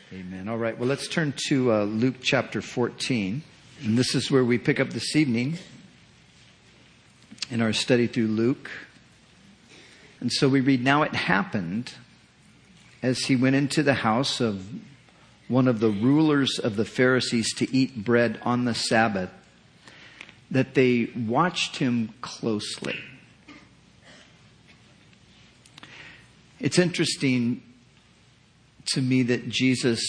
Amen. All right. Well, let's turn to Luke chapter 14. And this is where we pick up this evening in our study through Luke. And so we read, "Now it happened, as he went into the house of one of the rulers of the Pharisees to eat bread on the Sabbath, that they watched him closely." It's interesting to me that Jesus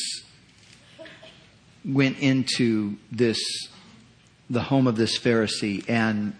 went into the home of this Pharisee, and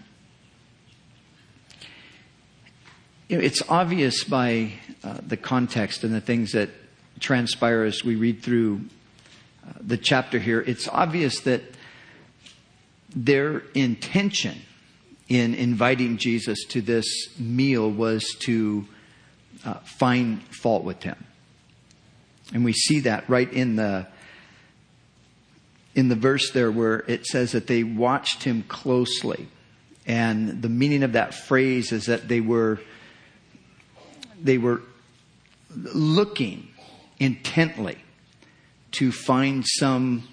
it's obvious by the context and the things that transpire as we read through the chapter here. It's obvious that their intention in inviting Jesus to this meal was to find fault with him. And we see that right in the verse there where it says that they watched him closely. And the meaning of that phrase is that they were looking intently to find some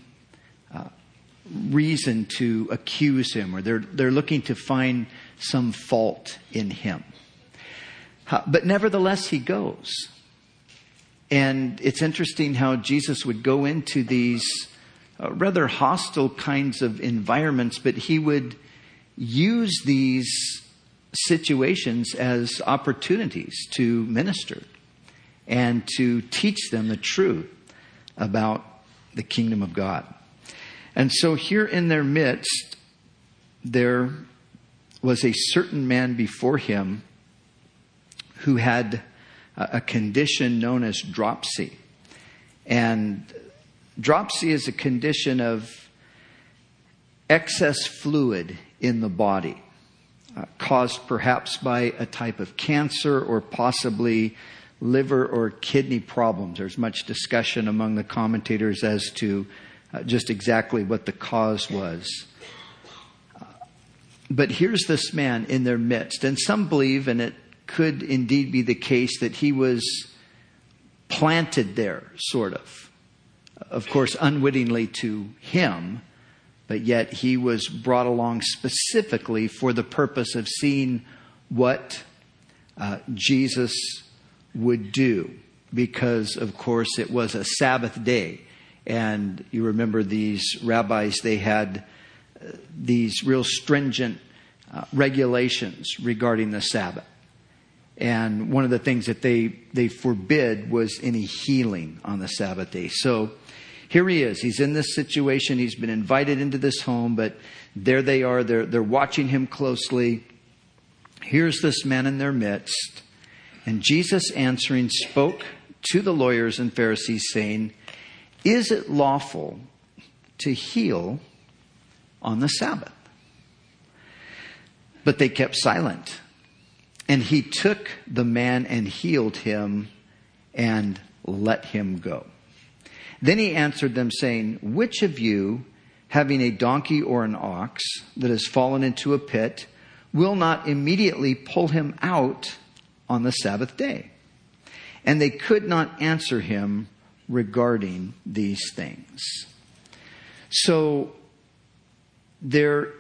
reason to accuse him, or they're looking to find some fault in him. But nevertheless, he goes. And it's interesting how Jesus would go into these rather hostile kinds of environments, but he would use these situations as opportunities to minister and to teach them the truth about the kingdom of God. And so here in their midst, there was a certain man before him who had a condition known as dropsy. And dropsy is a condition of excess fluid in the body, caused perhaps by a type of cancer or possibly liver or kidney problems. There's much discussion among the commentators as to just exactly what the cause was. But here's this man in their midst, and some believe, and it could indeed be the case, that he was planted there, sort of. Of course, unwittingly to him, but yet he was brought along specifically for the purpose of seeing what Jesus would do. Because, of course, it was a Sabbath day. And you remember these rabbis, they had these real stringent regulations regarding the Sabbath. And one of the things that they forbid was any healing on the Sabbath day. So here he is. He's in this situation. He's been invited into this home, but there they are. They're watching him closely. Here's this man in their midst. And Jesus answering spoke to the lawyers and Pharisees, saying, "Is it lawful to heal on the Sabbath?" But they kept silent. And he took the man and healed him and let him go. Then he answered them, saying, "Which of you, having a donkey or an ox that has fallen into a pit, will not immediately pull him out on the Sabbath day?" And they could not answer him regarding these things. So they're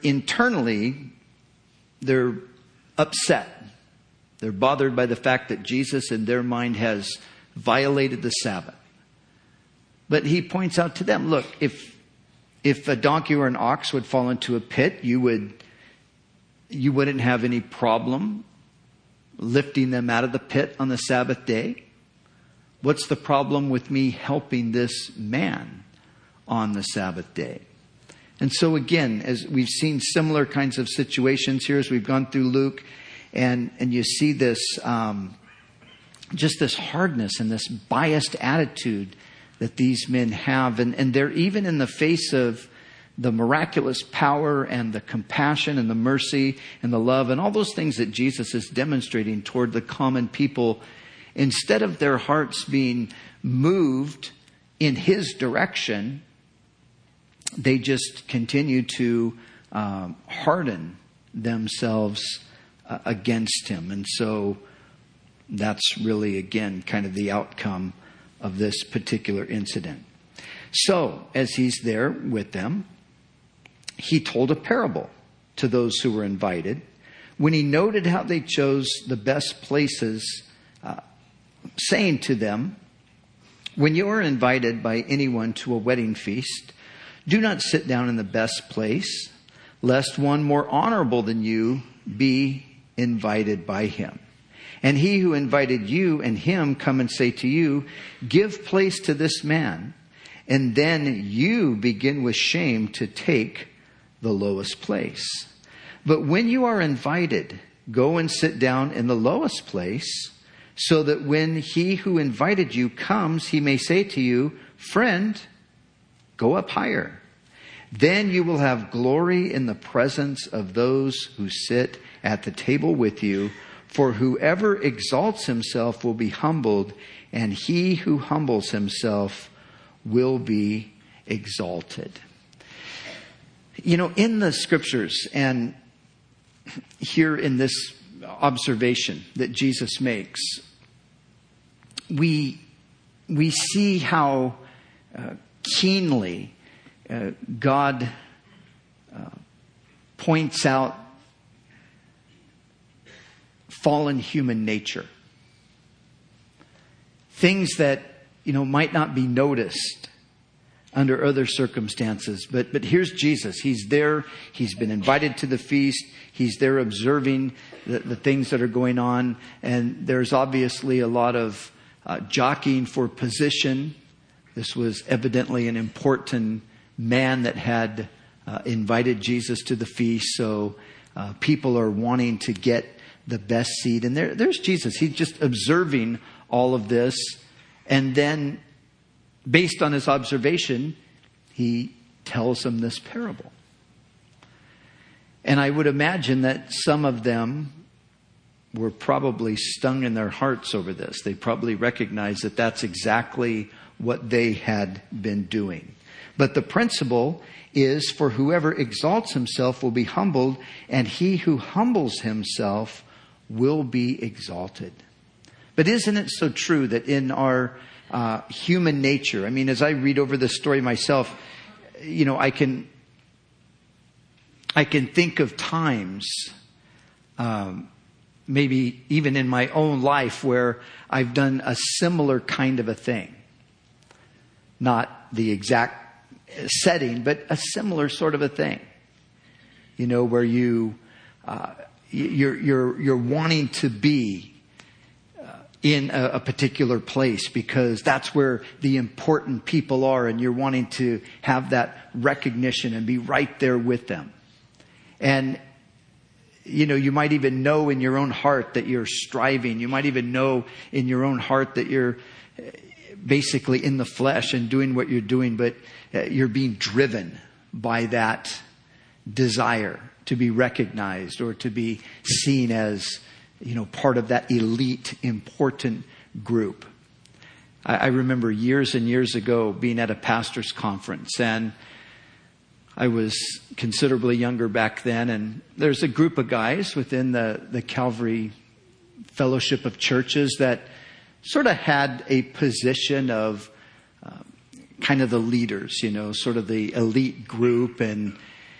upset. They're bothered by the fact that Jesus, in their mind, has violated the Sabbath. But he points out to them, look, if a donkey or an ox would fall into a pit, you wouldn't have any problem lifting them out of the pit on the Sabbath day. What's the problem with me helping this man on the Sabbath day? And so again, as we've seen similar kinds of situations here as we've gone through Luke, and you see this, just this hardness and this biased attitude that these men have. And they're even in the face of the miraculous power and the compassion and the mercy and the love and all those things that Jesus is demonstrating toward the common people. Instead of their hearts being moved in his direction, they just continue to harden themselves against him. And so that's really, again, kind of the outcome of this particular incident. So, as he's there with them, he told a parable to those who were invited. When he noted how they chose the best places, saying to them, when you are invited by anyone to a wedding feast, do not sit down in the best place, lest one more honorable than you be invited by him. And he who invited you and him come and say to you, give place to this man. And then you begin with shame to take the lowest place. But when you are invited, go and sit down in the lowest place, so that when he who invited you comes, he may say to you, friend, go up higher. Then you will have glory in the presence of those who sit at the table with you. For whoever exalts himself will be humbled, and he who humbles himself will be exalted. You know, in the scriptures and here in this observation that Jesus makes, we see how keenly God points out fallen human nature. Things that, might not be noticed under other circumstances. But here's Jesus. He's there. He's been invited to the feast. He's there observing the things that are going on. And there's obviously a lot of jockeying for position. This was evidently an important man that had invited Jesus to the feast. So people are wanting to get the best seat. And there's Jesus. He's just observing all of this. And then, based on his observation, he tells them this parable. And I would imagine that some of them were probably stung in their hearts over this. They probably recognized that that's exactly what they had been doing. But the principle is, for whoever exalts himself will be humbled, and he who humbles himself will be exalted. But isn't it so true that in our human nature, as I read over this story myself, I can think of times, maybe even in my own life, where I've done a similar kind of a thing. Not the exact setting, but a similar sort of a thing. Where you're wanting to be in a particular place because that's where the important people are, and you're wanting to have that recognition and be right there with them. And, you might even know in your own heart that you're striving. You might even know in your own heart that you're basically in the flesh and doing what you're doing, but you're being driven by that desire to be recognized or to be seen as part of that elite, important group. I remember years and years ago being at a pastor's conference, and I was considerably younger back then, and there's a group of guys within the Calvary Fellowship of Churches that sort of had a position of kind of the leaders, sort of the elite group, and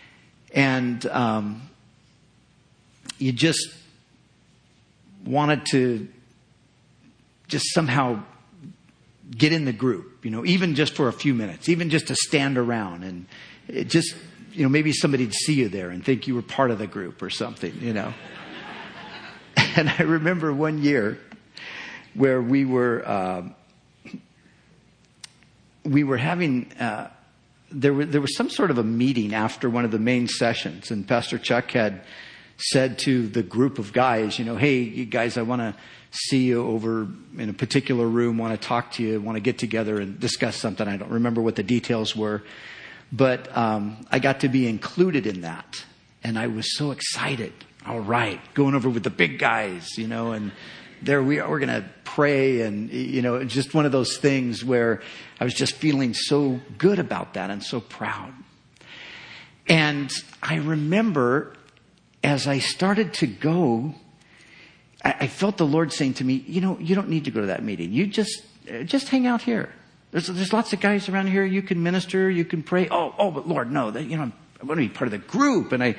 you just wanted to just somehow get in the group, even just for a few minutes, even just to stand around, and it just, maybe somebody'd see you there and think you were part of the group or something, And I remember one year where we were having, there was some sort of a meeting after one of the main sessions, and Pastor Chuck had said to the group of guys, hey, you guys, I want to see you over in a particular room, want to talk to you, want to get together and discuss something. I don't remember what the details were, but I got to be included in that. And I was so excited. All right, going over with the big guys, and there we are, we're going to pray. And, it's just one of those things where I was just feeling so good about that and so proud. And I remember as I started to go, I felt the Lord saying to me, you don't need to go to that meeting. You just hang out here. There's lots of guys around here. You can minister, you can pray. Oh, but Lord, no, I want to be part of the group. And I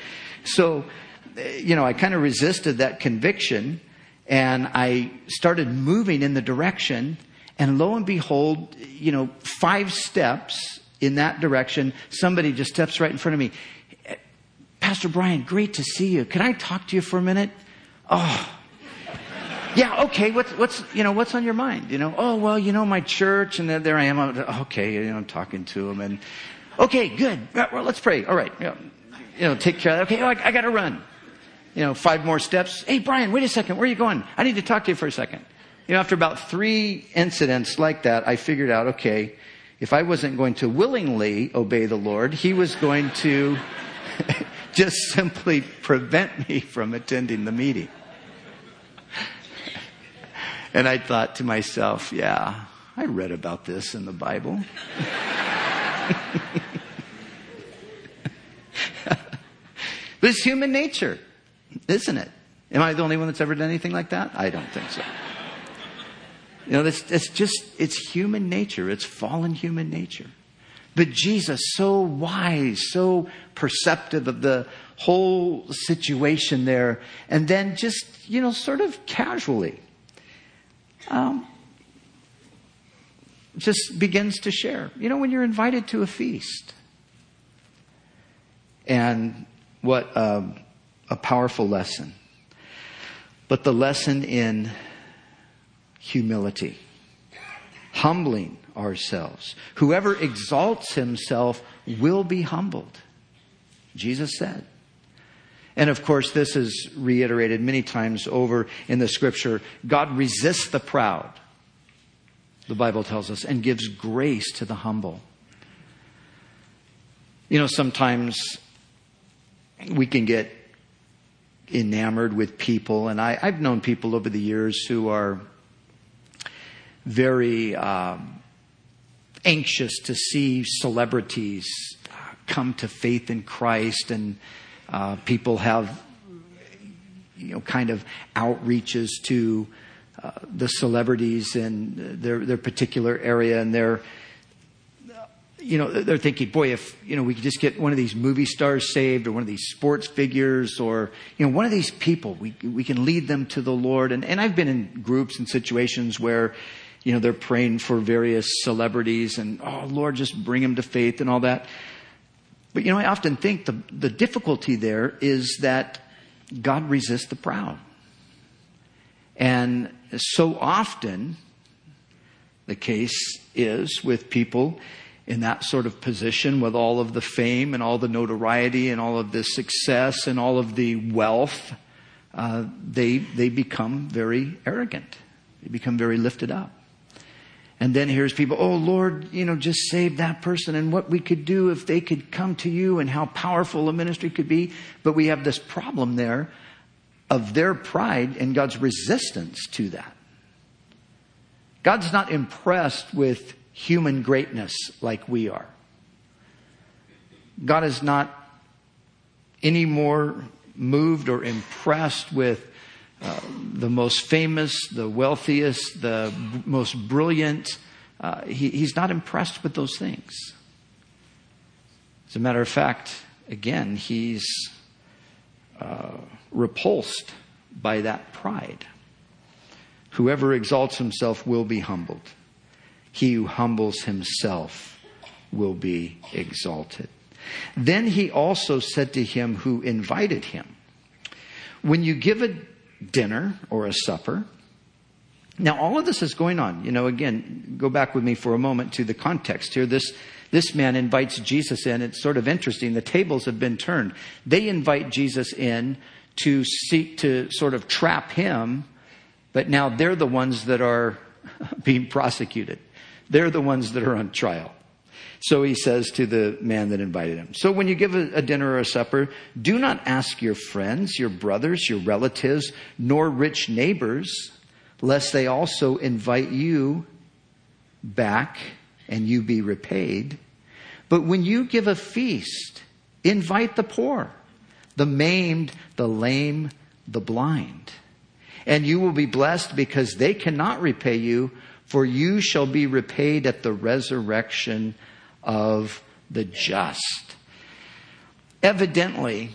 kind of resisted that conviction, and I started moving in the direction. And lo and behold, 5 steps in that direction, somebody just steps right in front of me. Pastor Brian, great to see you. Can I talk to you for a minute? Oh, yeah, okay. What's on your mind? My church, and then there I am. Okay, I'm talking to him, and okay, good. Well, let's pray. All right, take care of that. Okay, I got to run. 5 more steps. Hey, Brian, wait a second. Where are you going? I need to talk to you for a second. After about 3 incidents like that, I figured out, okay, if I wasn't going to willingly obey the Lord, He was going to just simply prevent me from attending the meeting. And I thought to myself, yeah, I read about this in the Bible. But it's human nature, isn't it? Am I the only one that's ever done anything like that? I don't think so. It's human nature. It's fallen human nature. But Jesus, so wise, so perceptive of the whole situation there, and then just, sort of casually, just begins to share. When you're invited to a feast, and what a powerful lesson. But the lesson in humility, humbling ourselves. Whoever exalts himself will be humbled, Jesus said. And of course, this is reiterated many times over in the Scripture. God resists the proud, the Bible tells us, and gives grace to the humble. Sometimes we can get enamored with people, and I've known people over the years who are very anxious to see celebrities come to faith in Christ, and people have kind of outreaches to the celebrities in their particular area, and they're thinking, boy, if we could just get one of these movie stars saved, or one of these sports figures, or one of these people, we can lead them to the Lord. And I've been in groups and situations where they're praying for various celebrities, and Lord, just bring them to faith and all that. But I often think the difficulty there is that God resists the proud. And so often the case is with people in that sort of position, with all of the fame and all the notoriety and all of the success and all of the wealth, they become very arrogant. They become very lifted up. And then here's people, oh Lord, just save that person, and what we could do if they could come to you, and how powerful a ministry could be. But we have this problem there of their pride and God's resistance to that. God's not impressed with human greatness like we are. God is not any more moved or impressed with the most famous, the wealthiest, the most brilliant. He's not impressed with those things. As a matter of fact, again, he's repulsed by that pride. Whoever exalts himself will be humbled. He who humbles himself will be exalted. Then he also said to him who invited him, when you give a dinner or a supper. Now, all of this is going on. Again, go back with me for a moment to the context here. This man invites Jesus in. It's sort of interesting. The tables have been turned. They invite Jesus in to seek to sort of trap him, but now they're the ones that are being prosecuted. They're the ones that are on trial. So he says to the man that invited him, so when you give a dinner or a supper, do not ask your friends, your brothers, your relatives, nor rich neighbors, lest they also invite you back and you be repaid. But when you give a feast, invite the poor, the maimed, the lame, the blind. And you will be blessed because they cannot repay you, for you shall be repaid at the resurrection of the just. Evidently,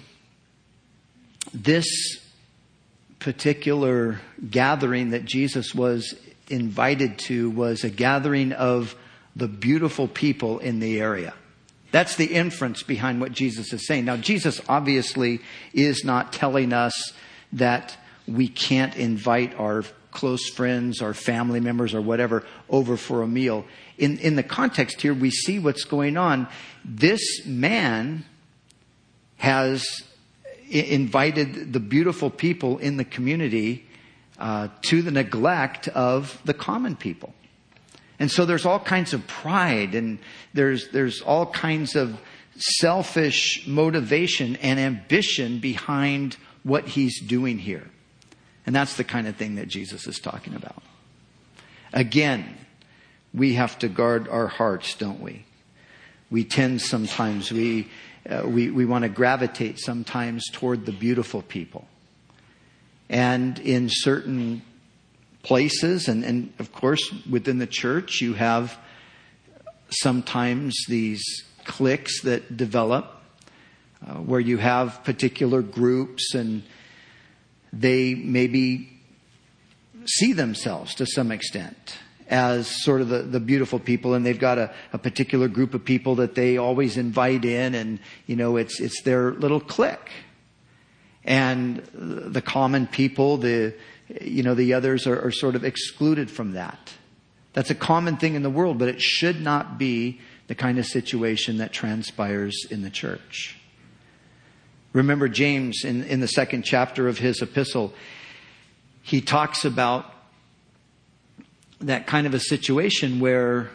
this particular gathering that Jesus was invited to was a gathering of the beautiful people in the area. That's the inference behind what Jesus is saying. Now, Jesus obviously is not telling us that we can't invite our close friends, our family members, or whatever over for a meal. In the context here, we see what's going on. This man has invited the beautiful people in the community to the neglect of the common people. And so there's all kinds of pride, and there's all kinds of selfish motivation and ambition behind what he's doing here. And that's the kind of thing that Jesus is talking about. Again, we have to guard our hearts, don't we? We tend sometimes, we want to gravitate sometimes toward the beautiful people. And in certain places, and of course within the church, you have sometimes these cliques that develop where you have particular groups, and they maybe see themselves to some extent as sort of the beautiful people, and they've got a particular group of people that they always invite in, and it's their little clique. And the common people, the others are sort of excluded from that. That's a common thing in the world, but it should not be the kind of situation that transpires in the church. Remember James in the second chapter of his epistle, he talks about that kind of a situation where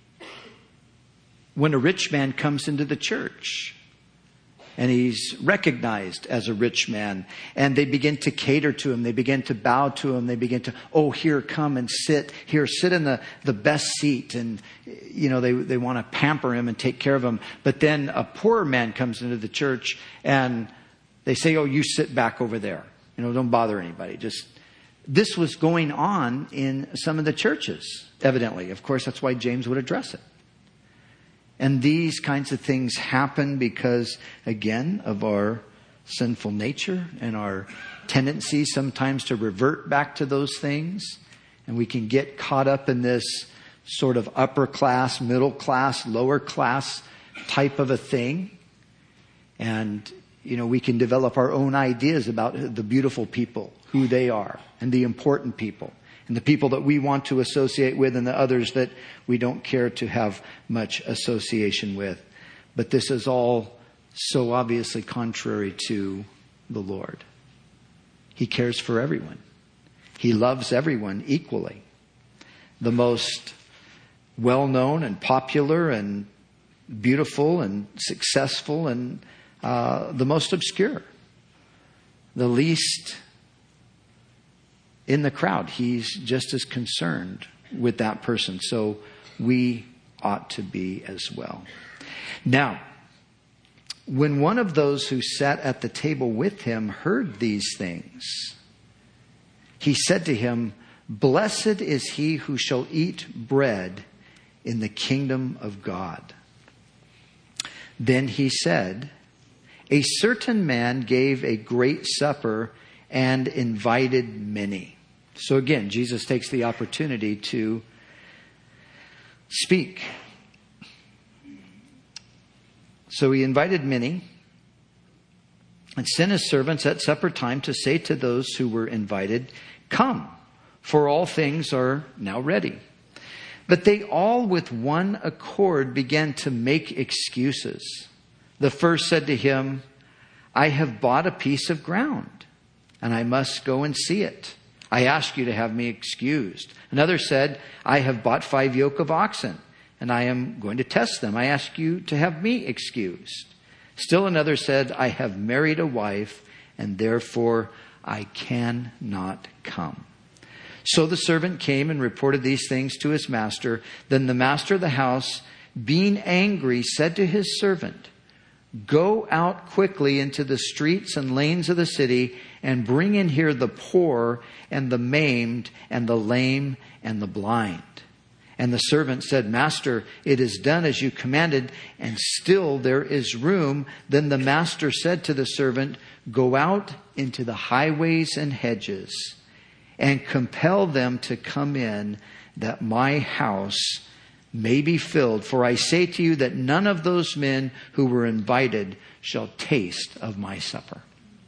when a rich man comes into the church, and he's recognized as a rich man, and they begin to cater to him. They begin to bow to him. They begin to, here, come and sit. Here, sit in the best seat. And, they want to pamper him and take care of him. But then a poorer man comes into the church, and they say, you sit back over there. Don't bother anybody. This was going on in some of the churches, evidently. Of course, that's why James would address it. And these kinds of things happen because, again, of our sinful nature and our tendency sometimes to revert back to those things. And we can get caught up in this sort of upper class, middle class, lower class type of a thing. And, we can develop our own ideas about the beautiful people, who they are, and the important people. And the people that we want to associate with, and the others that we don't care to have much association with. But this is all so obviously contrary to the Lord. He cares for everyone. He loves everyone equally. The most well-known and popular and beautiful and successful, and the most obscure. The least in the crowd, he's just as concerned with that person. So we ought to be as well. Now, when one of those who sat at the table with him heard these things, he said to him, "Blessed is he who shall eat bread in the kingdom of God." Then he said, "A certain man gave a great supper and invited many." So again, Jesus takes the opportunity to speak. So he invited many and sent his servants at supper time to say to those who were invited, "Come, for all things are now ready." But they all with one accord began to make excuses. The first said to him, "I have bought a piece of ground, and I must go and see it. I ask you to have me excused." Another said, "I have bought 5 yoke of oxen, and I am going to test them. I ask you to have me excused." Still another said, "I have married a wife, and therefore I cannot come." So the servant came and reported these things to his master. Then the master of the house, being angry, said to his servant, "Go out quickly into the streets and lanes of the city and bring in here the poor and the maimed and the lame and the blind." And the servant said, Master, it is done as you commanded, and still there is room. Then the master said to the servant, Go out into the highways and hedges, and compel them to come in, that my house may be filled. For I say to you that none of those men who were invited shall taste of my supper.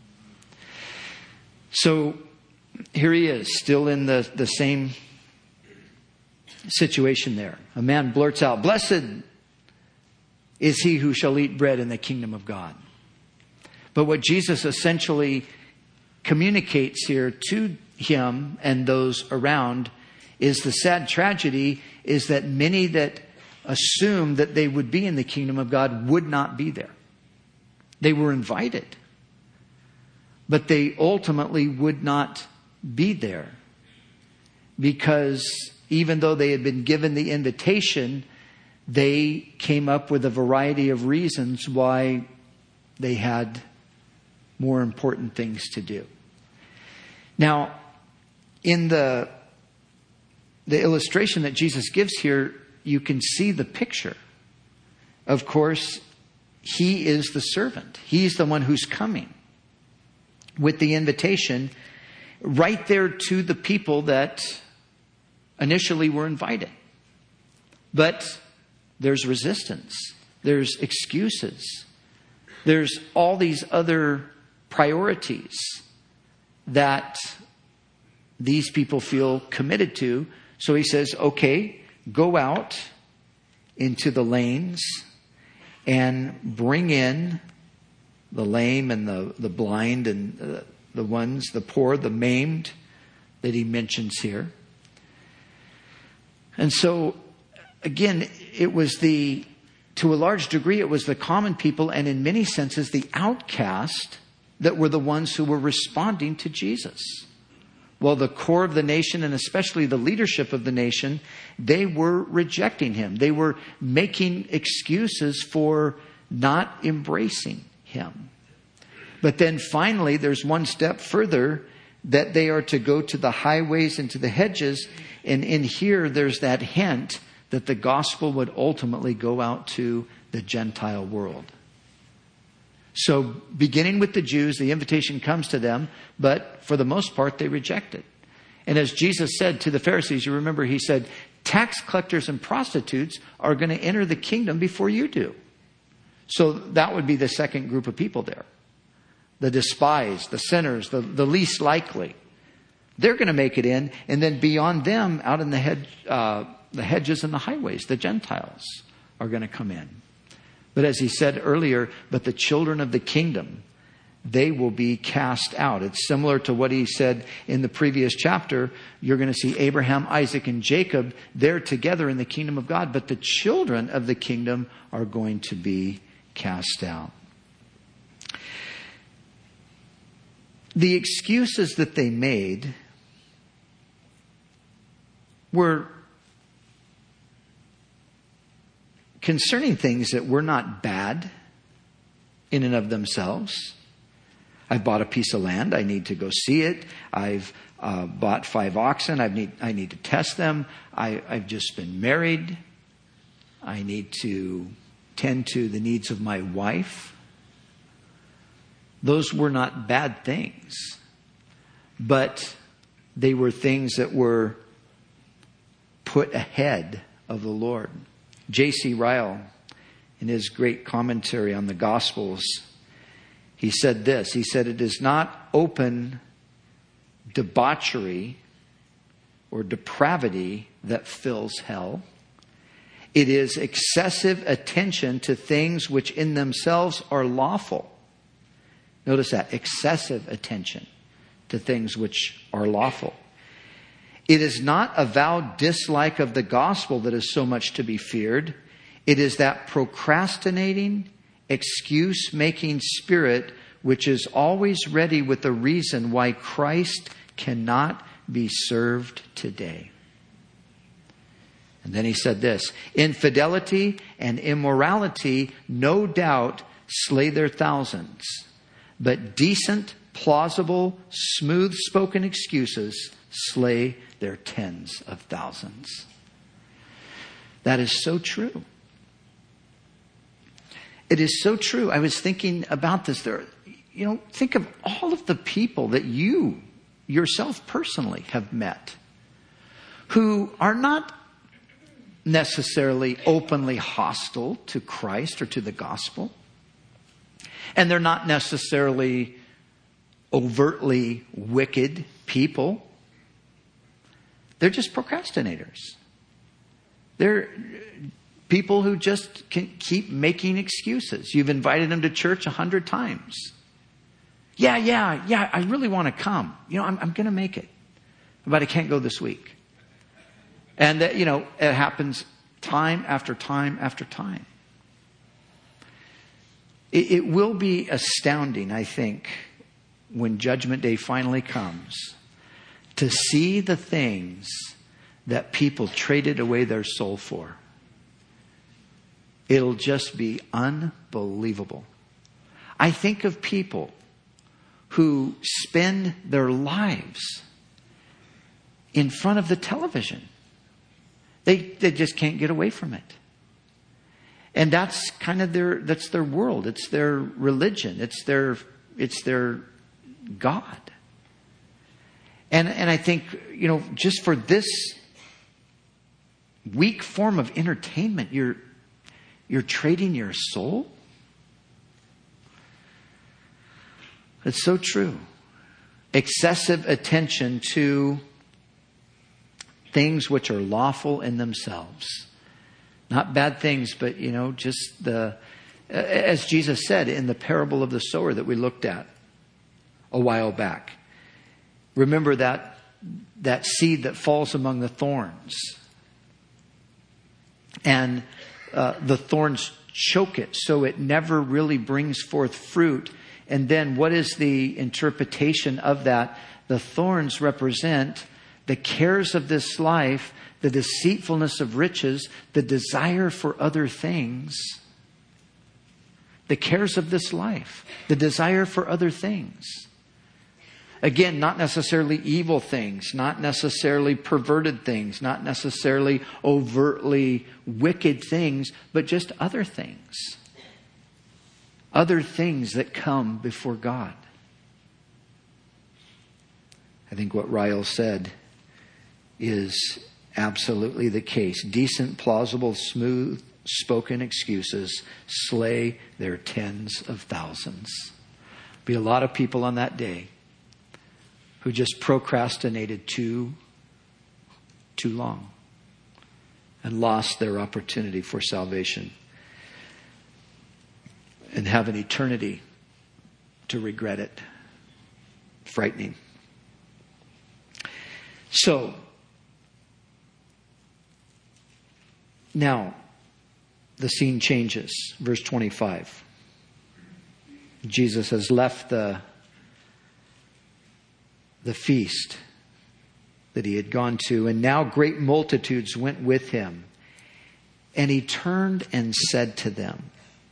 So here he is, still in the same situation there. A man blurts out, Blessed is he who shall eat bread in the kingdom of God. But what Jesus essentially communicates here to him and those around is the sad tragedy is that many that assumed that they would be in the kingdom of God would not be there. They were invited, but they ultimately would not be there, because even though they had been given the invitation, they came up with a variety of reasons why they had more important things to do. Now, in the illustration that Jesus gives here, you can see the picture. Of course, he is the servant. He's the one who's coming with the invitation right there to the people that initially were invited. But there's resistance. There's excuses. There's all these other priorities that these people feel committed to. So he says, okay, go out into the lanes and bring in the lame and the blind and the ones, the poor, the maimed that he mentions here. And so, again, it was to a large degree, it was the common people and in many senses the outcast that were the ones who were responding to Jesus. Well, the core of the nation and especially the leadership of the nation, they were rejecting him. They were making excuses for not embracing him. But then finally, there's one step further, that they are to go to the highways and to the hedges. And in here, there's that hint that the gospel would ultimately go out to the Gentile world. So beginning with the Jews, the invitation comes to them, but for the most part, they reject it. And as Jesus said to the Pharisees, you remember he said, tax collectors and prostitutes are going to enter the kingdom before you do. So that would be the second group of people there. The despised, the sinners, the least likely. They're going to make it in. And then beyond them, out in the hedges and the highways, the Gentiles are going to come in. But as he said earlier, but the children of the kingdom, they will be cast out. It's similar to what he said in the previous chapter. You're going to see Abraham, Isaac, and Jacob. They're together in the kingdom of God. But the children of the kingdom are going to be cast out. The excuses that they made were concerning things that were not bad in and of themselves. I've bought a piece of land. I need to go see it. I've bought 5 oxen. I need to test them. I've just been married. I need to tend to the needs of my wife. Those were not bad things, but they were things that were put ahead of the Lord. J.C. Ryle, in his great commentary on the Gospels, he said this. He said, it is not open debauchery or depravity that fills hell. It is excessive attention to things which in themselves are lawful. Notice that, excessive attention to things which are lawful. It is not a vowed dislike of the gospel that is so much to be feared. It is that procrastinating, excuse-making spirit which is always ready with a reason why Christ cannot be served today. And then he said this, infidelity and immorality no doubt slay their thousands, but decent, plausible, smooth-spoken excuses slay their tens of thousands. That is so true. It is so true. I was thinking about this. Think of all of the people that you yourself personally have met who are not necessarily openly hostile to Christ or to the gospel. And they're not necessarily overtly wicked people. They're just procrastinators. They're people who just can keep making excuses. You've invited them to church 100 times. Yeah, I really want to come. I'm going to make it. But I can't go this week. And that, it happens time after time after time. It will be astounding, I think, when Judgment Day finally comes, to see the things that people traded away their soul for. It'll just be unbelievable. I think of people who spend their lives in front of the television. They just can't get away from it. And that's kind of their world. It's their religion. It's their God. And I think, just for this weak form of entertainment, you're trading your soul? It's so true. Excessive attention to things which are lawful in themselves. Not bad things, but, just as Jesus said in the parable of the sower that we looked at a while back. Remember that seed that falls among the thorns. And the thorns choke it, so it never really brings forth fruit. And then what is the interpretation of that? The thorns represent the cares of this life, the deceitfulness of riches, the desire for other things. The cares of this life, the desire for other things. Again, not necessarily evil things, not necessarily perverted things, not necessarily overtly wicked things, but just other things. Other things that come before God. I think what Ryle said is absolutely the case. Decent, plausible, smooth spoken excuses slay their tens of thousands. Be a lot of people on that day who just procrastinated too long and lost their opportunity for salvation and have an eternity to regret it. Frightening. So, now, the scene changes. Verse 25. Jesus has left the feast that he had gone to, and now great multitudes went with him. And he turned and said to them.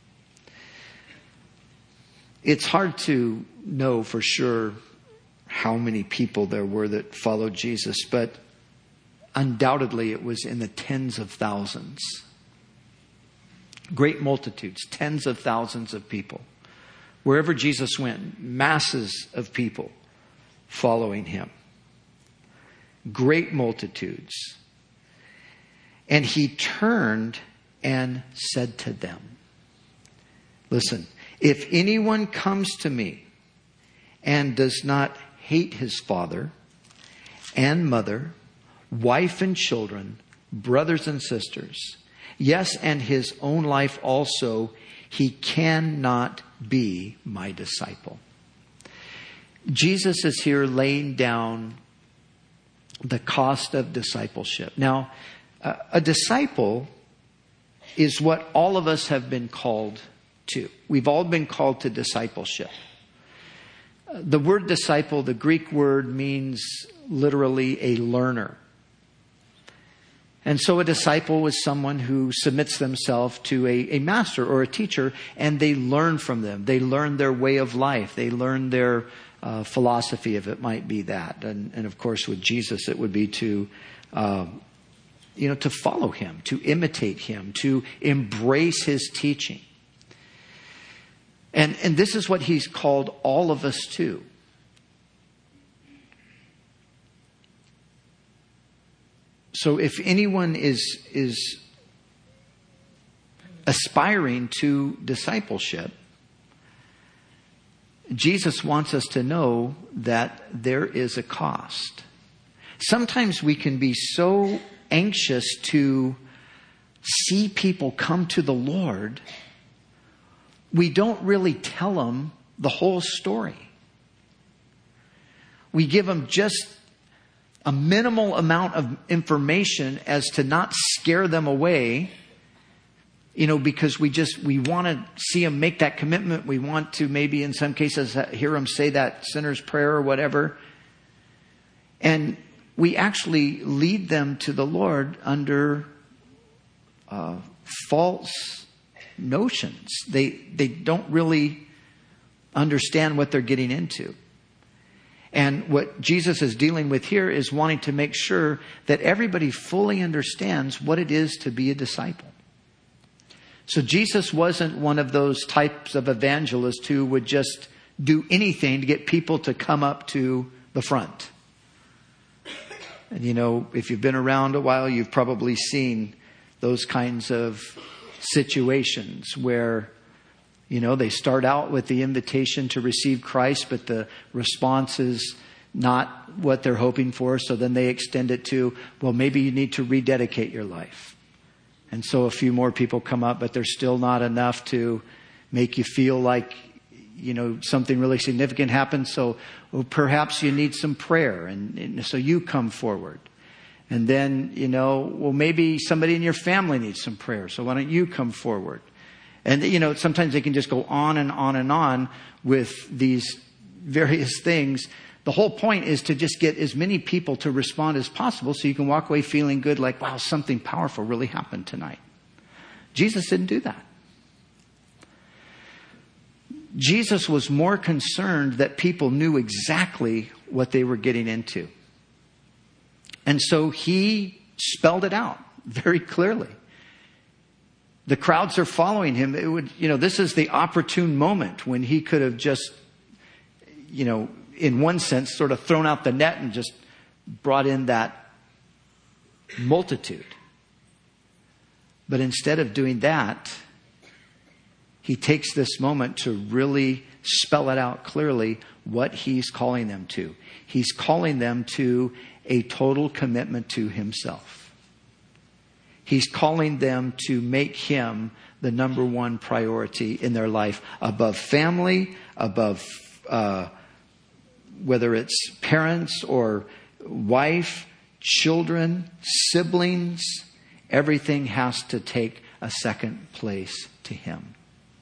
It's hard to know for sure how many people there were that followed Jesus, but undoubtedly it was in the tens of thousands. Great multitudes, tens of thousands of people. Wherever Jesus went, masses of people following him. Great multitudes. And he turned and said to them, listen, if anyone comes to me and does not hate his father and mother, wife and children, brothers and sisters, yes, and his own life also, he cannot be my disciple. Jesus is here laying down the cost of discipleship. Now, a disciple is what all of us have been called to. We've all been called to discipleship. The word disciple, the Greek word, means literally a learner. And so a disciple is someone who submits themselves to a master or a teacher, and they learn from them. They learn their way of life. They learn their philosophy, if it might be that. And of course, with Jesus, it would be to to follow him, to imitate him, to embrace his teaching. And this is what he's called all of us to. So if anyone is aspiring to discipleship, Jesus wants us to know that there is a cost. Sometimes we can be so anxious to see people come to the Lord, we don't really tell them the whole story. We give them just a minimal amount of information as to not scare them away, because we want to see them make that commitment. We want to maybe in some cases hear them say that sinner's prayer or whatever. And we actually lead them to the Lord under false notions. They don't really understand what they're getting into. And what Jesus is dealing with here is wanting to make sure that everybody fully understands what it is to be a disciple. So Jesus wasn't one of those types of evangelists who would just do anything to get people to come up to the front. And if you've been around a while, you've probably seen those kinds of situations where, they start out with the invitation to receive Christ, but the response is not what they're hoping for. So then they extend it to, well, maybe you need to rededicate your life. And so a few more people come up, but there's still not enough to make you feel like, something really significant happened. So perhaps you need some prayer. And so you come forward. And then, maybe somebody in your family needs some prayer. So why don't you come forward? And, sometimes they can just go on and on and on with these various things. The whole point is to just get as many people to respond as possible so you can walk away feeling good, like, wow, something powerful really happened tonight. Jesus didn't do that. Jesus was more concerned that people knew exactly what they were getting into. And so he spelled it out very clearly. The crowds are following him. This is the opportune moment when he could have just, in one sense, sort of thrown out the net and just brought in that multitude. But instead of doing that, he takes this moment to really spell it out clearly what he's calling them to. He's calling them to a total commitment to himself. He's calling them to make him the number one priority in their life, above family, above whether it's parents or wife, children, siblings. Everything has to take a second place to him.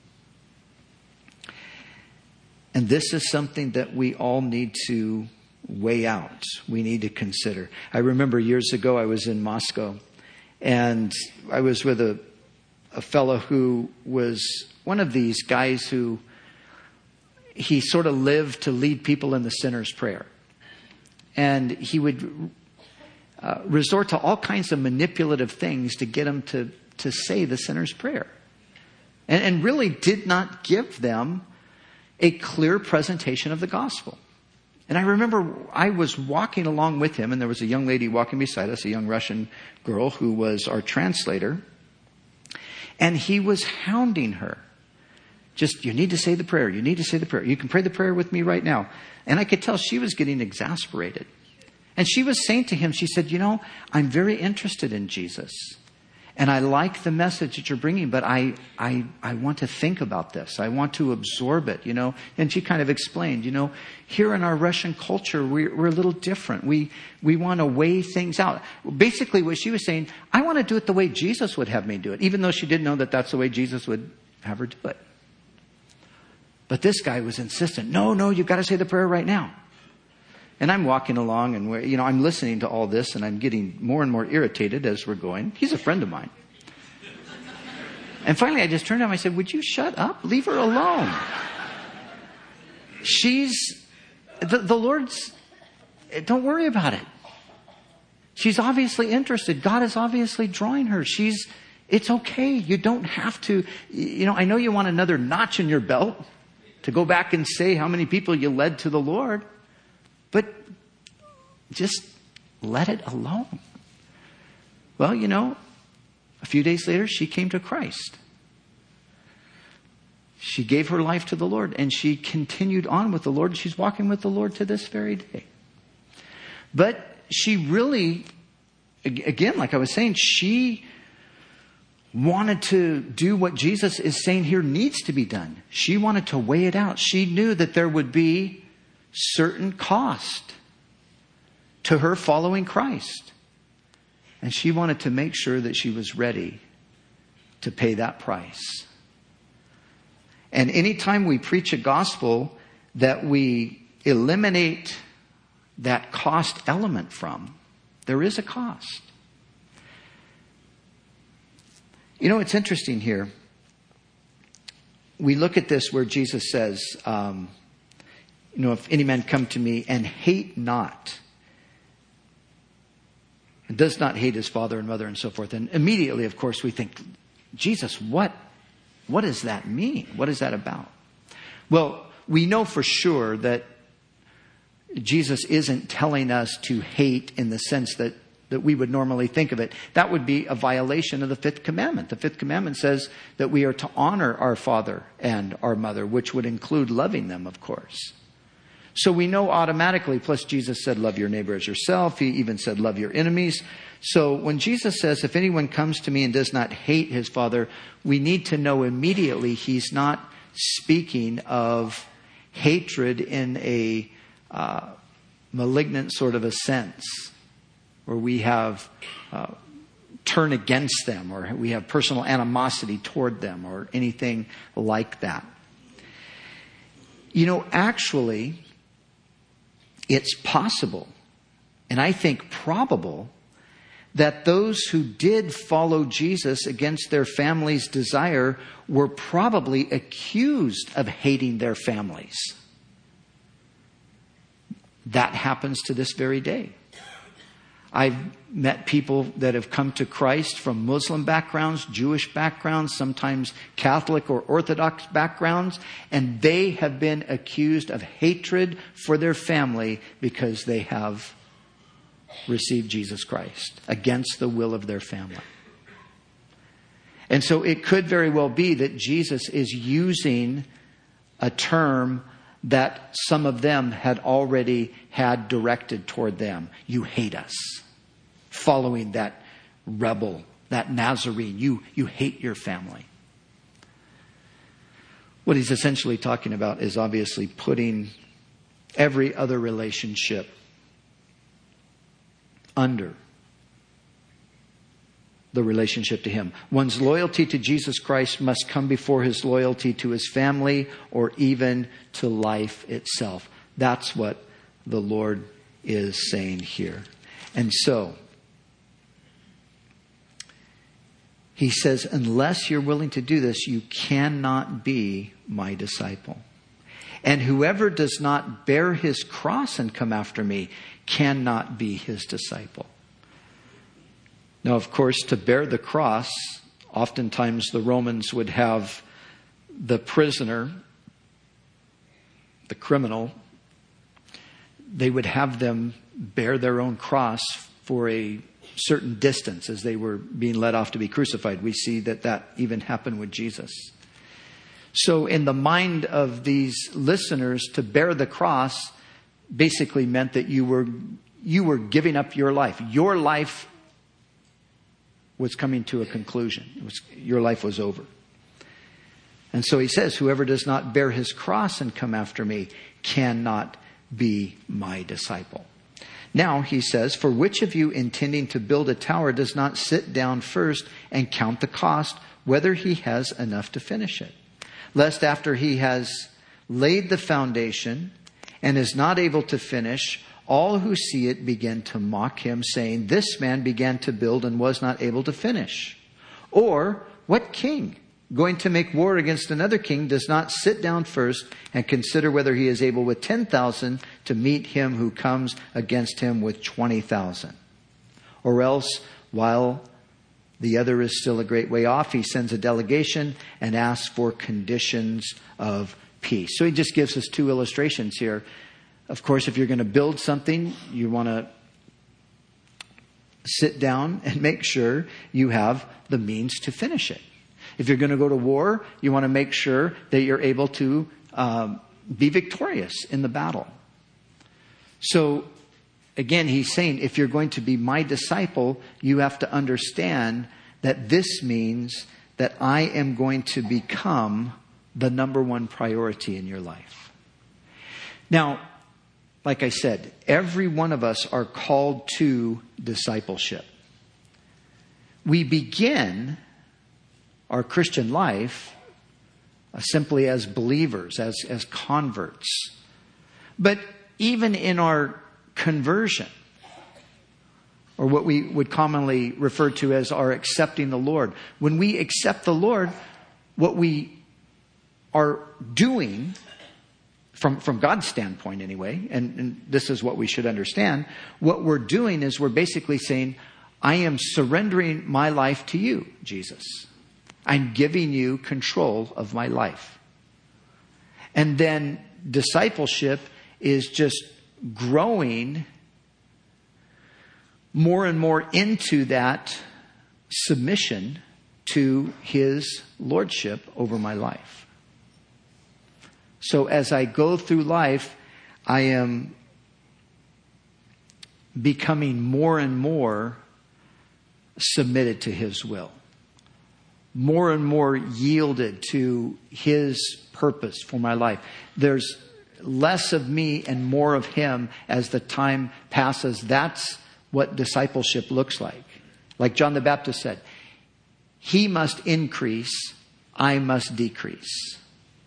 And this is something that we all need to weigh out. We need to consider. I remember years ago I was in Moscow, and I was with a fellow who was one of these guys who he sort of lived to lead people in the sinner's prayer. And he would resort to all kinds of manipulative things to get them to say the sinner's prayer. And really did not give them a clear presentation of the gospel. And I remember I was walking along with him, and there was a young lady walking beside us, a young Russian girl who was our translator. And he was hounding her. Just, you need to say the prayer. You need to say the prayer. You can pray the prayer with me right now. And I could tell she was getting exasperated. And she was saying to him, she said, I'm very interested in Jesus. And I like the message that you're bringing, but I want to think about this. I want to absorb it, And she kind of explained, here in our Russian culture, we're a little different. We want to weigh things out. Basically what she was saying, I want to do it the way Jesus would have me do it, even though she didn't know that that's the way Jesus would have her do it. But this guy was insistent. No, you've got to say the prayer right now. And I'm walking along and I'm listening to all this, and I'm getting more and more irritated as we're going. He's a friend of mine. And finally I just turned to him. I said, would you shut up? Leave her alone. She's, the Lord's, don't worry about it. She's obviously interested. God is obviously drawing her. It's okay. You don't have to, I know you want another notch in your belt to go back and say how many people you led to the Lord, but just let it alone. Well, a few days later, she came to Christ. She gave her life to the Lord, and she continued on with the Lord. She's walking with the Lord to this very day. But she really, again, like I was saying, she wanted to do what Jesus is saying here needs to be done. She wanted to weigh it out. She knew that there would be certain cost to her following Christ. And she wanted to make sure that she was ready to pay that price. And anytime we preach a gospel that we eliminate that cost element from, there is a cost. It's interesting here. We look at this where Jesus says, if any man come to me and hate not, and does not hate his father and mother and so forth. And immediately, of course, we think, Jesus, what does that mean? What is that about? Well, we know for sure that Jesus isn't telling us to hate in the sense that we would normally think of it. That would be a violation of the fifth commandment. The fifth commandment says that we are to honor our father and our mother, which would include loving them, of course. So we know automatically, plus Jesus said, love your neighbor as yourself. He even said, love your enemies. So when Jesus says, if anyone comes to me and does not hate his father, we need to know immediately he's not speaking of hatred in a malignant sort of a sense, where we have turn against them, or we have personal animosity toward them, or anything like that. Actually, it's possible, and I think probable, that those who did follow Jesus against their family's desire were probably accused of hating their families. That happens to this very day. I've met people that have come to Christ from Muslim backgrounds, Jewish backgrounds, sometimes Catholic or Orthodox backgrounds, and they have been accused of hatred for their family because they have received Jesus Christ against the will of their family. And so it could very well be that Jesus is using a term that some of them had already had directed toward them. You hate us. Following that rebel, that Nazarene. You hate your family. What he's essentially talking about is obviously putting every other relationship under the relationship to him. One's loyalty to Jesus Christ must come before his loyalty to his family or even to life itself. That's what the Lord is saying here. And so, he says, unless you're willing to do this, you cannot be my disciple. And whoever does not bear his cross and come after me cannot be his disciple. Now, of course, to bear the cross, oftentimes the Romans would have the prisoner, the criminal, they would have them bear their own cross for a certain distance as they were being led off to be crucified. We see that even happened with Jesus. So in the mind of these listeners, to bear the cross basically meant that you were giving up your life. Your life was coming to a conclusion. Your life was over. And so he says, whoever does not bear his cross and come after me cannot be my disciple. Now, he says, for which of you intending to build a tower does not sit down first and count the cost, whether he has enough to finish it? Lest after he has laid the foundation and is not able to finish, all who see it begin to mock him, saying, this man began to build and was not able to finish. Or, what king, going to make war against another king, does not sit down first and consider whether he is able with 10,000 to meet him who comes against him with 20,000? Or else, while the other is still a great way off, he sends a delegation and asks for conditions of peace. So he just gives us two illustrations here. Of course, if you're going to build something, you want to sit down and make sure you have the means to finish it. If you're going to go to war, you want to make sure that you're able to be victorious in the battle. So, again, he's saying, if you're going to be my disciple, you have to understand that this means that I am going to become the number one priority in your life. Now, like I said, every one of us are called to discipleship. We begin our Christian life simply as believers, as converts. But even in our conversion, or what we would commonly refer to as our accepting the Lord, when we accept the Lord, what we are doing, from God's standpoint anyway, and this is what we should understand, what we're doing is we're basically saying, I am surrendering my life to you, Jesus. I'm giving you control of my life. And then discipleship is just growing more and more into that submission to his lordship over my life. So as I go through life, I am becoming more and more submitted to his will. More and more yielded to his purpose for my life. There's less of me and more of him as the time passes. That's what discipleship looks like. Like John the Baptist said, he must increase, I must decrease.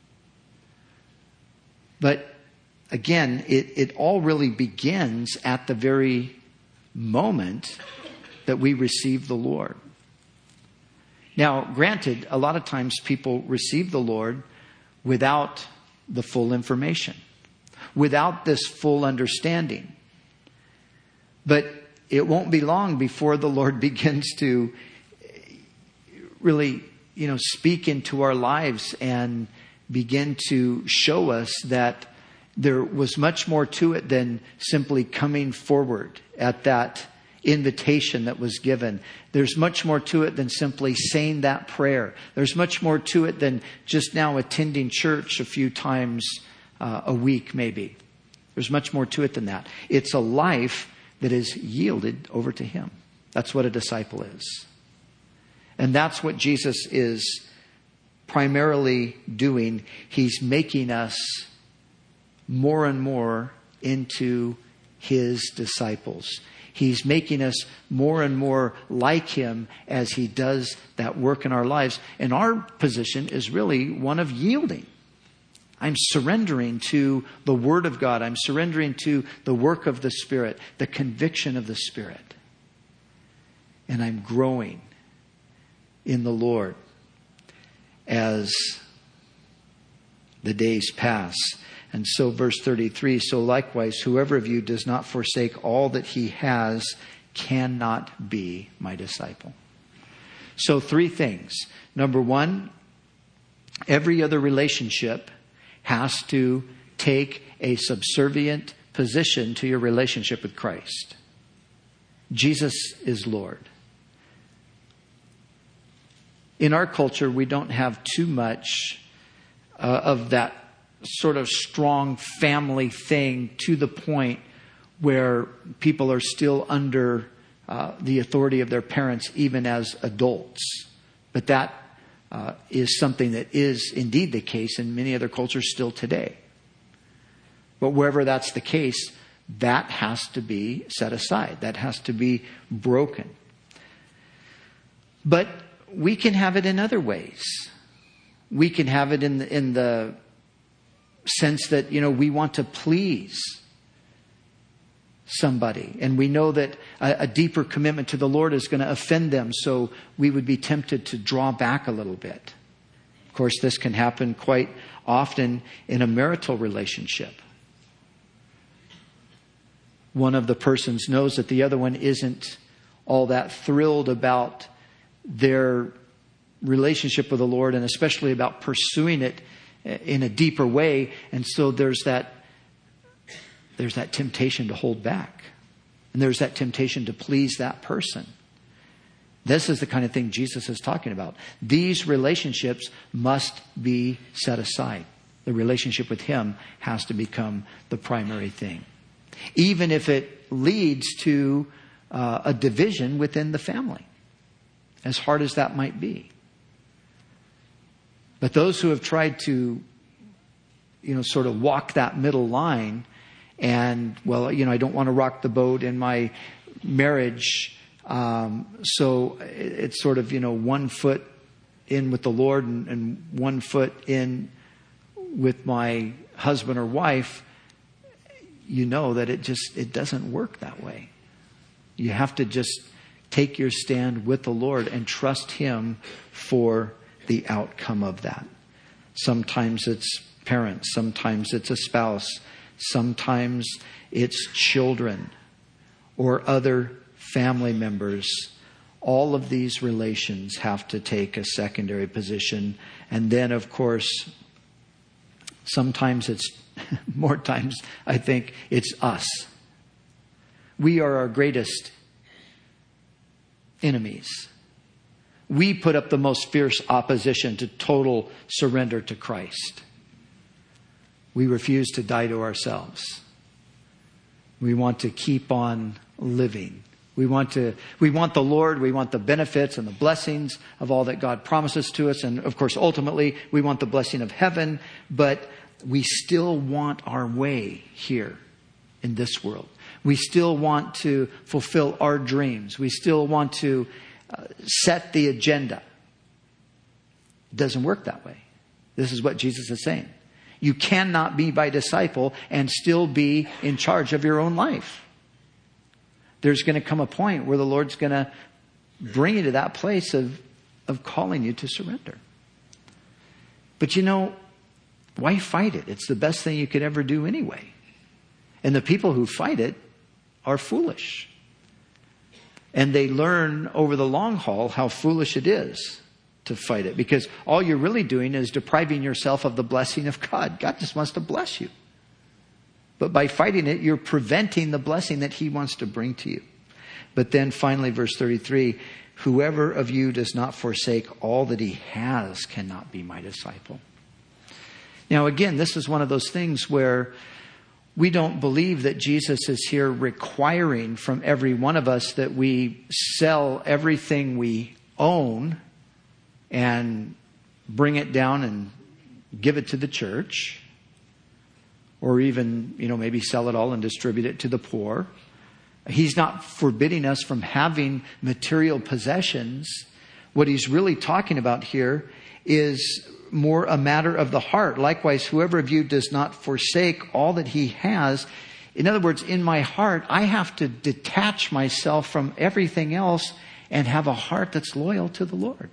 But again, it all really begins at the very moment that we receive the Lord. Now, granted, a lot of times people receive the Lord without the full information, without this full understanding. But it won't be long before the Lord begins to really, speak into our lives and begin to show us that there was much more to it than simply coming forward at that invitation that was given. There's much more to it than simply saying that prayer. There's much more to it than just now attending church a few times a week, maybe. There's much more to it than that. It's a life that is yielded over to him. That's what a disciple is. And that's what Jesus is primarily doing. He's making us more and more into his disciples. He's making us more and more like him as he does that work in our lives. And our position is really one of yielding. I'm surrendering to the Word of God. I'm surrendering to the work of the Spirit, the conviction of the Spirit. And I'm growing in the Lord as the days pass. And so verse 33, so likewise, whoever of you does not forsake all that he has cannot be my disciple. So 3 things. Number 1, every other relationship has to take a subservient position to your relationship with Christ. Jesus is Lord. In our culture, we don't have too much of that sort of strong family thing to the point where people are still under the authority of their parents, even as adults. But that is something that is indeed the case in many other cultures still today. But wherever that's the case, that has to be set aside. That has to be broken. But we can have it in other ways. We can have it in the sense that, we want to please somebody. And we know that a deeper commitment to the Lord is going to offend them. So we would be tempted to draw back a little bit. Of course, this can happen quite often in a marital relationship. One of the persons knows that the other one isn't all that thrilled about their relationship with the Lord, and especially about pursuing it in a deeper way. And so there's that temptation to hold back. And there's that temptation to please that person. This is the kind of thing Jesus is talking about. These relationships must be set aside. The relationship with Him has to become the primary thing. Even if it leads to a division within the family, as hard as that might be. But those who have tried to, sort of walk that middle line and, I don't want to rock the boat in my marriage. So it's sort of, 1 foot in with the Lord and 1 foot in with my husband or wife. That it doesn't work that way. You have to just take your stand with the Lord and trust Him for the outcome of that. Sometimes it's parents, sometimes it's a spouse, sometimes it's children or other family members. All of these relations have to take a secondary position. And then, of course, sometimes more times, I think, it's us. We are our greatest enemies. We put up the most fierce opposition to total surrender to Christ. We refuse to die to ourselves. We want to keep on living. We want the Lord, we want the benefits and the blessings of all that God promises to us. And of course, ultimately, we want the blessing of heaven, but we still want our way here in this world. We still want to fulfill our dreams. We still want to set the agenda. It doesn't work that way. This is what Jesus is saying. You cannot be my disciple and still be in charge of your own life. There's going to come a point where the Lord's going to bring you to that place of calling you to surrender. But why fight it? It's the best thing you could ever do anyway. And the people who fight it are foolish. And they learn over the long haul how foolish it is to fight it. Because all you're really doing is depriving yourself of the blessing of God. God just wants to bless you. But by fighting it, you're preventing the blessing that He wants to bring to you. But then finally, verse 33, whoever of you does not forsake all that he has cannot be my disciple. Now, again, this is one of those things where we don't believe that Jesus is here requiring from every one of us that we sell everything we own and bring it down and give it to the church, or even, maybe sell it all and distribute it to the poor. He's not forbidding us from having material possessions. What He's really talking about here is more a matter of the heart. Likewise, whoever of you does not forsake all that he has. In other words, in my heart, I have to detach myself from everything else and have a heart that's loyal to the Lord.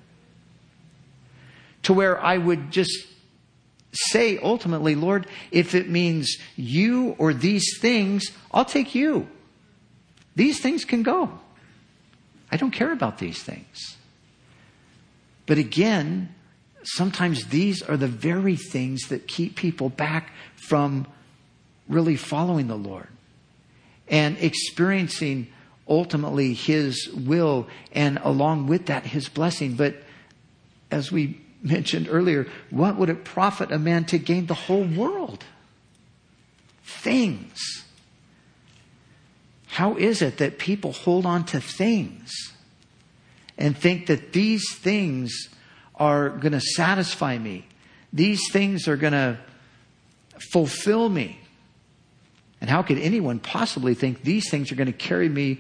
To where I would just say ultimately, Lord, if it means you or these things, I'll take you. These things can go. I don't care about these things. But again, sometimes these are the very things that keep people back from really following the Lord and experiencing ultimately His will, and along with that, His blessing. But as we mentioned earlier, what would it profit a man to gain the whole world? Things. How is it that people hold on to things and think that these things are going to satisfy me? These things are going to fulfill me. And how could anyone possibly think these things are going to carry me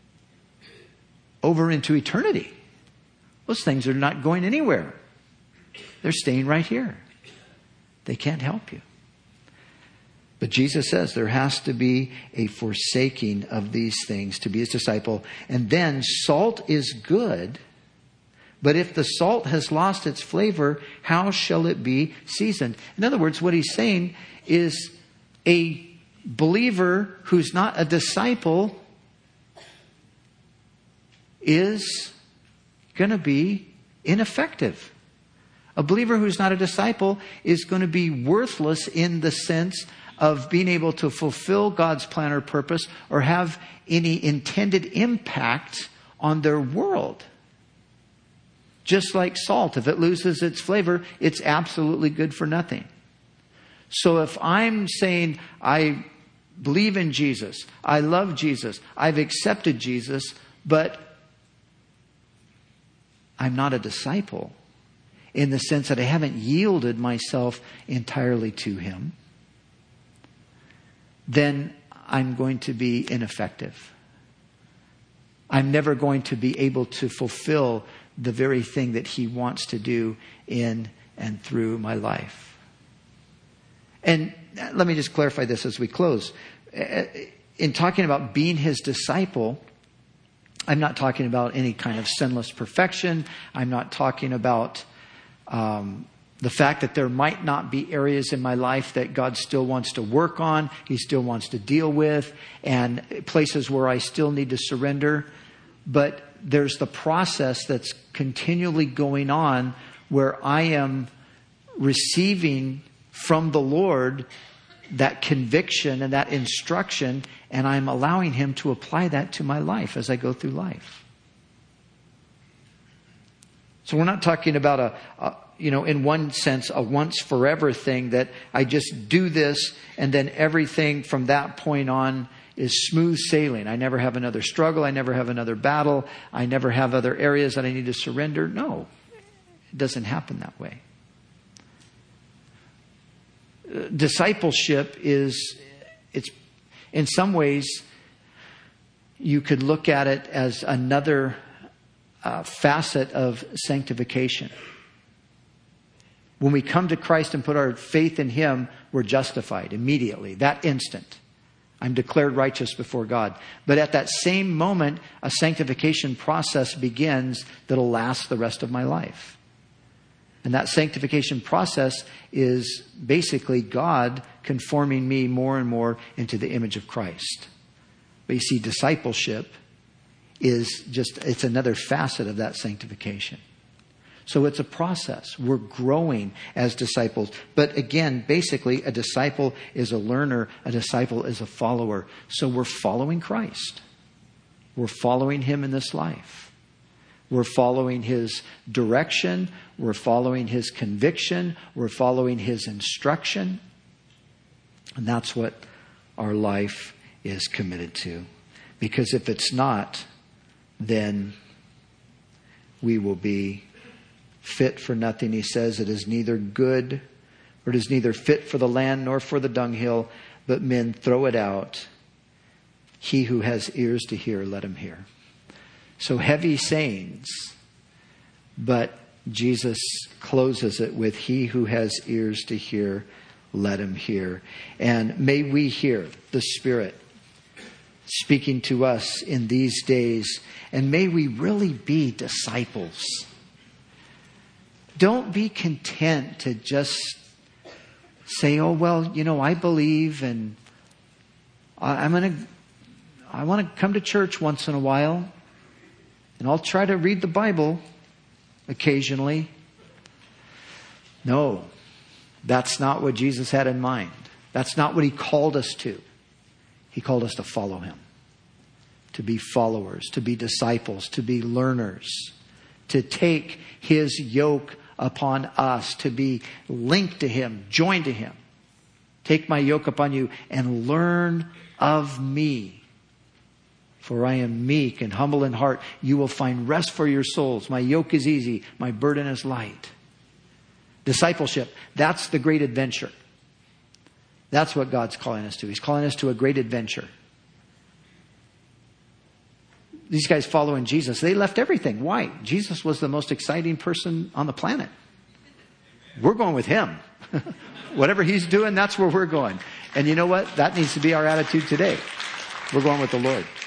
over into eternity? Those things are not going anywhere. They're staying right here. They can't help you. But Jesus says there has to be a forsaking of these things to be His disciple. And then salt is good, but if the salt has lost its flavor, how shall it be seasoned? In other words, what He's saying is a believer who's not a disciple is going to be ineffective. A believer who's not a disciple is going to be worthless in the sense of being able to fulfill God's plan or purpose or have any intended impact on their world. Just like salt, if it loses its flavor, it's absolutely good for nothing. So if I'm saying, I believe in Jesus, I love Jesus, I've accepted Jesus, but I'm not a disciple in the sense that I haven't yielded myself entirely to Him, then I'm going to be ineffective. I'm never going to be able to fulfill the very thing that He wants to do in and through my life. And let me just clarify this as we close. In talking about being His disciple, I'm not talking about any kind of sinless perfection. I'm not talking about the fact that there might not be areas in my life that God still wants to work on, He still wants to deal with, and places where I still need to surrender. But there's the process that's continually going on where I am receiving from the Lord that conviction and that instruction, and I'm allowing Him to apply that to my life as I go through life. So we're not talking about in one sense, a once forever thing that I just do this and then everything from that point on is smooth sailing. I never have another struggle. I never have another battle. I never have other areas that I need to surrender. No, it doesn't happen that way. Discipleship it's in some ways, you could look at it as another facet of sanctification. When we come to Christ and put our faith in Him, we're justified immediately, that instant. I'm declared righteous before God. But at that same moment, a sanctification process begins that'll last the rest of my life. And that sanctification process is basically God conforming me more and more into the image of Christ. But you see, discipleship is it's another facet of that sanctification. So it's a process. We're growing as disciples. But again, basically, a disciple is a learner. A disciple is a follower. So we're following Christ. We're following Him in this life. We're following His direction. We're following His conviction. We're following His instruction. And that's what our life is committed to. Because if it's not, then we will be fit for nothing. He says it is neither good, or it is neither fit for the land nor for the dunghill, but men throw it out. He who has ears to hear, let him hear. So heavy sayings, but Jesus closes it with, he who has ears to hear, let him hear. And may we hear the Spirit speaking to us in these days, and may we really be disciples. Don't be content to just say, oh, well, I believe and I want to come to church once in a while and I'll try to read the Bible occasionally. No, that's not what Jesus had in mind. That's not what He called us to. He called us to follow Him, to be followers, to be disciples, to be learners, to take His yoke upon us, to be linked to Him, joined to Him. Take my yoke upon you and learn of me. For I am meek and humble in heart. You will find rest for your souls. My yoke is easy. My burden is light. Discipleship, that's the great adventure. That's what God's calling us to. He's calling us to a great adventure. These guys following Jesus, they left everything. Why? Jesus was the most exciting person on the planet. We're going with Him. Whatever He's doing, that's where we're going. And you know what? That needs to be our attitude today. We're going with the Lord.